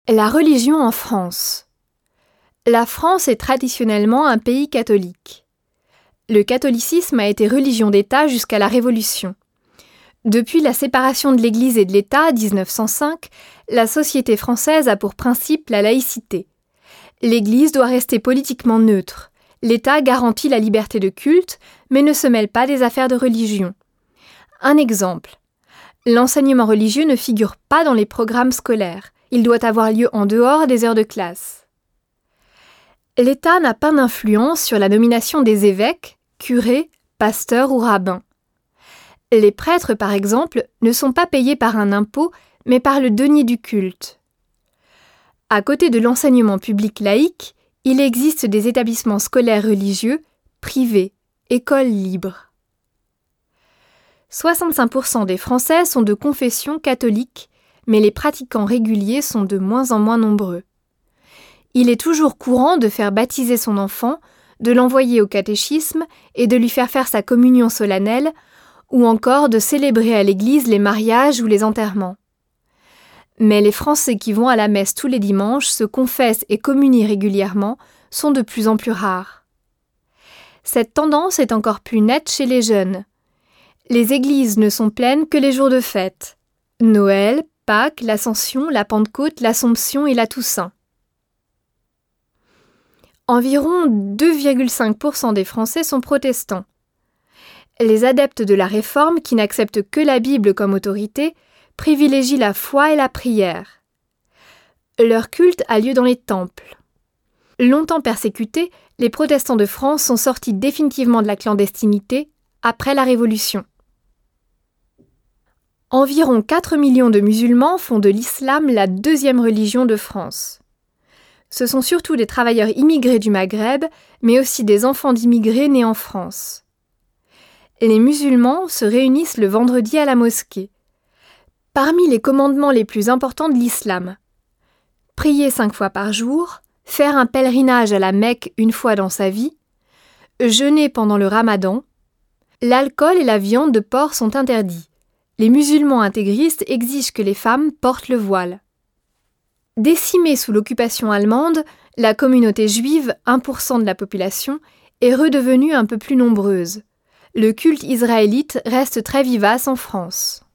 La religion en France. La France est traditionnellement un pays catholique. Le catholicisme a été religion d'État jusqu'à la Révolution. Depuis la séparation de l'Église et de l'État, 1905, la société française a pour principe la laïcité. L'Église doit rester politiquement neutre. L'État garantit la liberté de culte, mais ne se mêle pas des affaires de religion. Un exemple. L'enseignement religieux ne figure pas dans les programmes scolaires. Il doit avoir lieu en dehors des heures de classe. L'État n'a pas d'influence sur la nomination des évêques, curés, pasteurs ou rabbins. Les prêtres, par exemple, ne sont pas payés par un impôt, mais par le denier du culte. À côté de l'enseignement public laïque, il existe des établissements scolaires religieux, privés, écoles libres. 65% des Français sont de confession catholique, mais les pratiquants réguliers sont de moins en moins nombreux. Il est toujours courant de faire baptiser son enfant, de l'envoyer au catéchisme et de lui faire faire sa communion solennelle, ou encore de célébrer à l'église les mariages ou les enterrements. Mais les Français qui vont à la messe tous les dimanches, se confessent et communient régulièrement, sont de plus en plus rares. Cette tendance est encore plus nette chez les jeunes. Les églises ne sont pleines que les jours de fête. Noël, Pâques, l'Ascension, la Pentecôte, l'Assomption et la Toussaint. Environ 2,5% des Français sont protestants. Les adeptes de la Réforme, qui n'acceptent que la Bible comme autorité, privilégient la foi et la prière. Leur culte a lieu dans les temples. Longtemps persécutés, les protestants de France sont sortis définitivement de la clandestinité après la Révolution. Environ 4 millions de musulmans font de l'islam la deuxième religion de France. Ce sont surtout des travailleurs immigrés du Maghreb, mais aussi des enfants d'immigrés nés en France. Les musulmans se réunissent le vendredi à la mosquée. Parmi les commandements les plus importants de l'islam, prier 5 fois par jour, faire un pèlerinage à la Mecque une fois dans sa vie, jeûner pendant le Ramadan, l'alcool et la viande de porc sont interdits. Les musulmans intégristes exigent que les femmes portent le voile. Décimée sous l'occupation allemande, la communauté juive, 1% de la population, est redevenue un peu plus nombreuse. Le culte israélite reste très vivace en France.